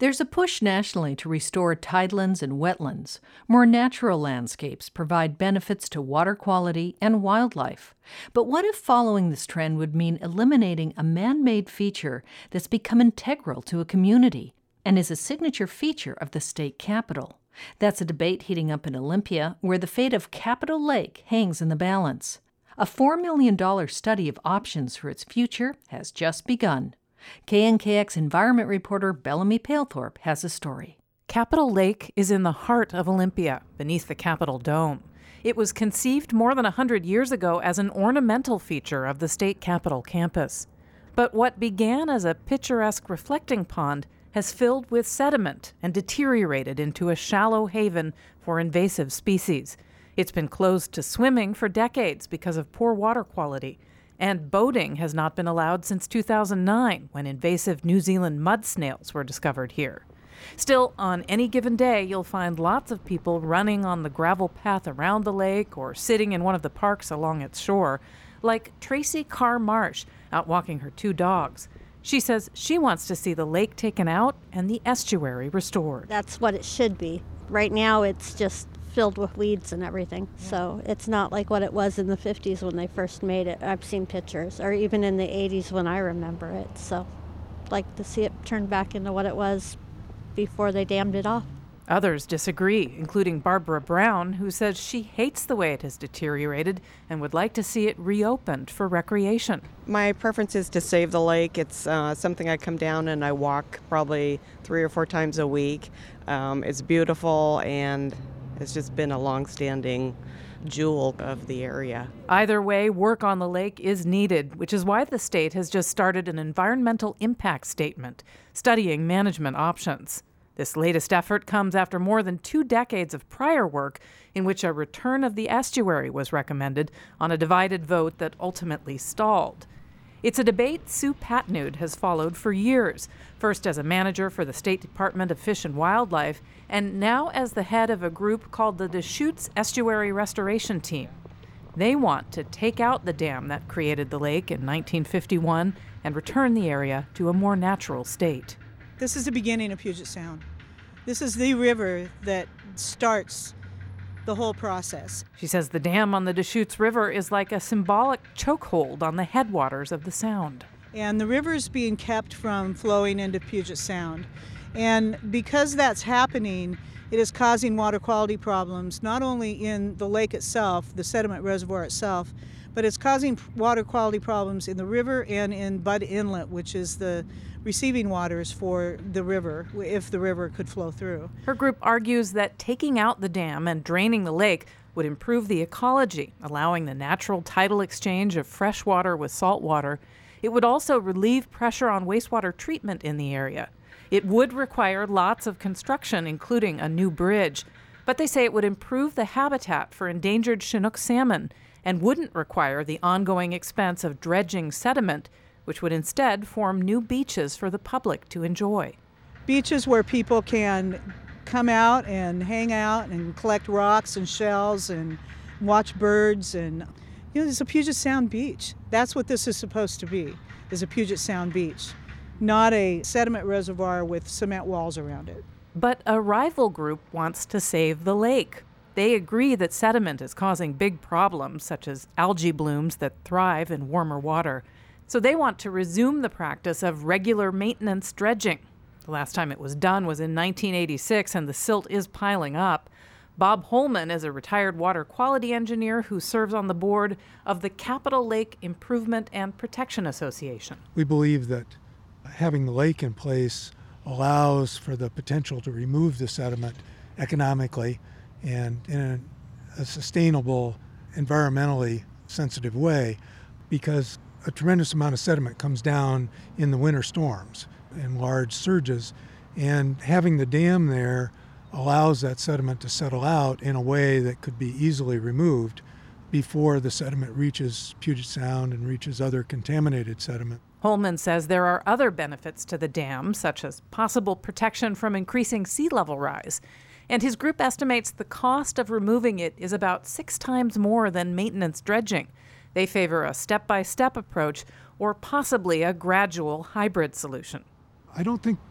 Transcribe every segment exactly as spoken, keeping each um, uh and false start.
There's a push nationally to restore tidelands and wetlands. More natural landscapes provide benefits to water quality and wildlife. But what if following this trend would mean eliminating a man-made feature that's become integral to a community and is a signature feature of the state capital? That's a debate heating up in Olympia, where the fate of Capitol Lake hangs in the balance. A four million dollars study of options for its future has just begun. K N K X environment reporter Bellamy Palethorpe has a story. Capitol Lake is in the heart of Olympia, beneath the Capitol Dome. It was conceived more than one hundred years ago as an ornamental feature of the state capitol campus. But what began as a picturesque reflecting pond has filled with sediment and deteriorated into a shallow haven for invasive species. It's been closed to swimming for decades because of poor water quality, and boating has not been allowed since two thousand nine, when invasive New Zealand mud snails were discovered here. Still, on any given day, you'll find lots of people running on the gravel path around the lake or sitting in one of the parks along its shore, like Tracy Carr Marsh, out walking her two dogs. She says she wants to see the lake taken out and the estuary restored. That's what it should be. Right now it's just filled with weeds and everything. Yeah. So it's not like what it was in the fifties when they first made it. I've seen pictures, or even in the eighties when I remember it. So I'd like to see it turned back into what it was before they dammed it off. Others disagree, including Barbara Brown, who says she hates the way it has deteriorated and would like to see it reopened for recreation. My preference is to save the lake. It's uh, something I come down and I walk probably three or four times a week. Um, it's beautiful, and it's just been a long-standing jewel of the area. Either way, work on the lake is needed, which is why the state has just started an environmental impact statement, studying management options. This latest effort comes after more than two decades of prior work in which a return of the estuary was recommended on a divided vote that ultimately stalled. It's a debate Sue Patnud has followed for years, first as a manager for the State Department of Fish and Wildlife, and now as the head of a group called the Deschutes Estuary Restoration Team. They want to take out the dam that created the lake in nineteen fifty-one and return the area to a more natural state. This is the beginning of Puget Sound. This is the river that starts the whole process. She says the dam on the Deschutes River is like a symbolic chokehold on the headwaters of the Sound. And the river is being kept from flowing into Puget Sound. And because that's happening, it is causing water quality problems, not only in the lake itself, the sediment reservoir itself, but it's causing water quality problems in the river and in Budd Inlet, which is the receiving waters for the river, if the river could flow through. Her group argues that taking out the dam and draining the lake would improve the ecology, allowing the natural tidal exchange of fresh water with salt water. It would also relieve pressure on wastewater treatment in the area. It would require lots of construction, including a new bridge, but they say it would improve the habitat for endangered Chinook salmon and wouldn't require the ongoing expense of dredging sediment, which would instead form new beaches for the public to enjoy. Beaches where people can come out and hang out and collect rocks and shells and watch birds. And you know, it's a Puget Sound beach. That's what this is supposed to be, is a Puget Sound beach, not a sediment reservoir with cement walls around it. But a rival group wants to save the lake. They agree that sediment is causing big problems, such as algae blooms that thrive in warmer water. So they want to resume the practice of regular maintenance dredging. The last time it was done was in nineteen eighty-six, and the silt is piling up. Bob Holman is a retired water quality engineer who serves on the board of the Capitol Lake Improvement and Protection Association. We believe that having the lake in place allows for the potential to remove the sediment economically and in a, a sustainable, environmentally sensitive way, because a tremendous amount of sediment comes down in the winter storms in large surges, and having the dam there allows that sediment to settle out in a way that could be easily removed before the sediment reaches Puget Sound and reaches other contaminated sediment. Holman says there are other benefits to the dam, such as possible protection from increasing sea level rise. And his group estimates the cost of removing it is about six times more than maintenance dredging. They favor a step-by-step approach or possibly a gradual hybrid solution. I don't think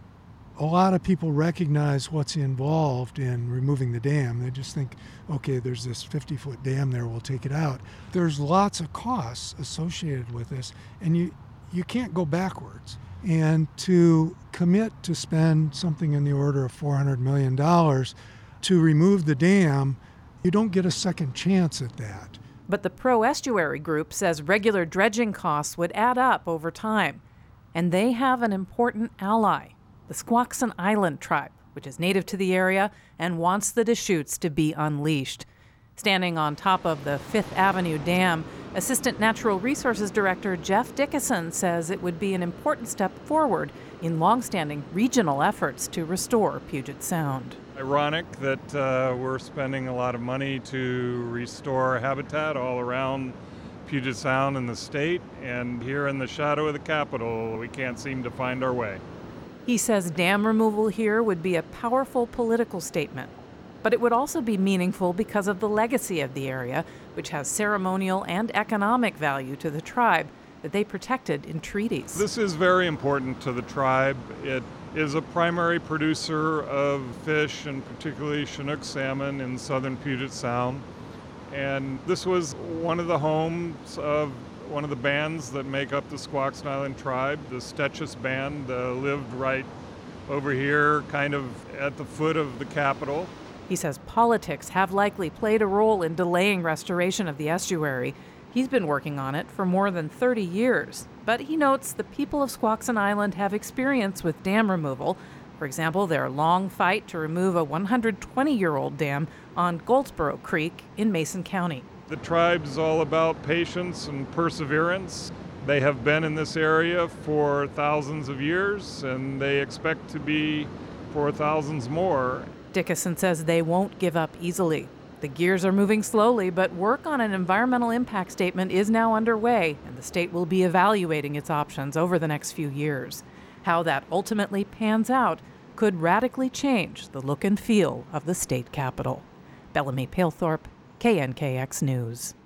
a lot of people recognize what's involved in removing the dam. They just think, okay, there's this fifty-foot dam there, we'll take it out. There's lots of costs associated with this, and you, you can't go backwards. And to commit to spend something in the order of four hundred million dollars to remove the dam, you don't get a second chance at that. But the pro-estuary group says regular dredging costs would add up over time. And they have an important ally, the Squaxin Island tribe, which is native to the area and wants the Deschutes to be unleashed. Standing on top of the Fifth Avenue Dam, Assistant Natural Resources Director Jeff Dickinson says it would be an important step forward in longstanding regional efforts to restore Puget Sound. Ironic that uh, we're spending a lot of money to restore habitat all around Puget Sound in the state, and here in the shadow of the Capitol, we can't seem to find our way. He says dam removal here would be a powerful political statement, but it would also be meaningful because of the legacy of the area, which has ceremonial and economic value to the tribe that they protected in treaties. This is very important to the tribe. It is a primary producer of fish, and particularly Chinook salmon in southern Puget Sound. And this was one of the homes of one of the bands that make up the Squaxin Island tribe. The Stetchus Band uh, lived right over here, kind of at the foot of the Capitol. He says politics have likely played a role in delaying restoration of the estuary. He's been working on it for more than thirty years. But he notes the people of Squaxin Island have experience with dam removal. For example, their long fight to remove a one hundred twenty year old dam on Goldsboro Creek in Mason County. The tribe's all about patience and perseverance. They have been in this area for thousands of years, and they expect to be for thousands more. Dickinson says they won't give up easily. The gears are moving slowly, but work on an environmental impact statement is now underway, and the state will be evaluating its options over the next few years. How that ultimately pans out could radically change the look and feel of the state capitol. Bellamy Palethorpe, K N K X News.